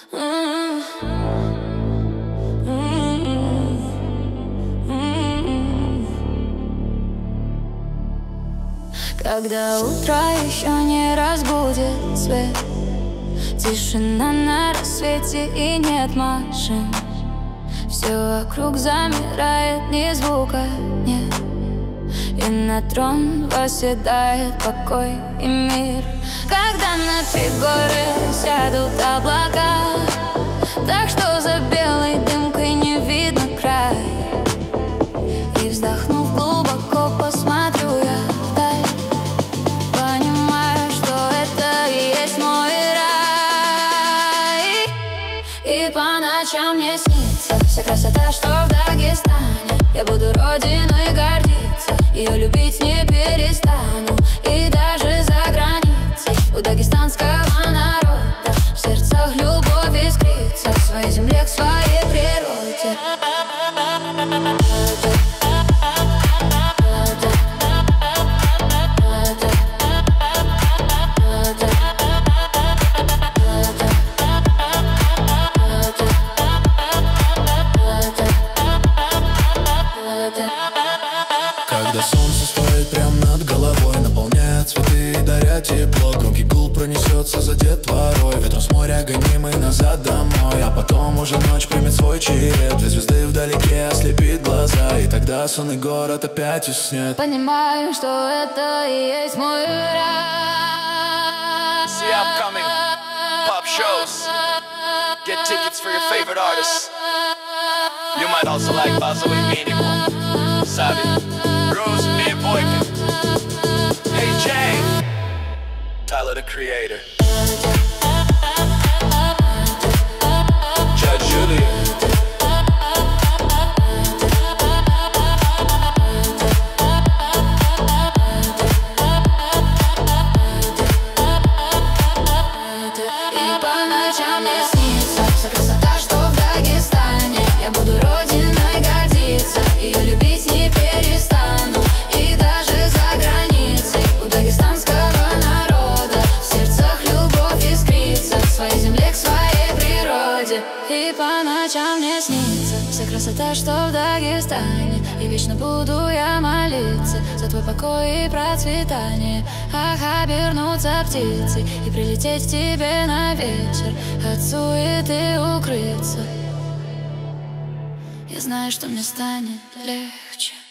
Когда утро еще не разбудит свет, тишина на рассвете и нет машин, все вокруг замирает, ни звука нет, и на трон восседает покой и мир. Когда на горы сядут облака, так что за белой дымкой не видно край, и вздохнув глубоко, посмотрю я вдаль, понимаю, что это и есть мой рай. И по ночам мне снится вся красота, что в Дагестане. Я буду родиной гордиться, ее любить не перестану. И даже за границей у дагестанского народа в сердцах любовь искрится к своей земле, к своей природе. Когда солнце стоит прямо над головой, наполняет цветы и даря тепло, громкий гул пронесется за детворой, ветром с моря гонимый назад домой. А потом уже ночь примет свой черед, две звезды вдалеке ослепит глаза, и тогда сонный город опять уснет. Понимаю, что это и есть мой рай. See upcoming pop shows. Get tickets for your favorite artists. You might also like Bazo и Minimum, Sabi, Rose и Boykin. Hey Jane, Tyler the Creator, Judge Julia. И по ночам мне снится вся красота, что в Дагестане. Я буду родиной гордиться, ее любить не перестану. И даже за границей у дагестанского народа в сердцах любовь искрится к своей земле, к своей природе. И по ночам мне снится вся красота, что в Дагестане. И вечно буду я молиться за твой покой и процветание. Ах, обернуться птицей и прилететь к тебе на вечер, от суеты укрыться. Я знаю, что мне станет легче.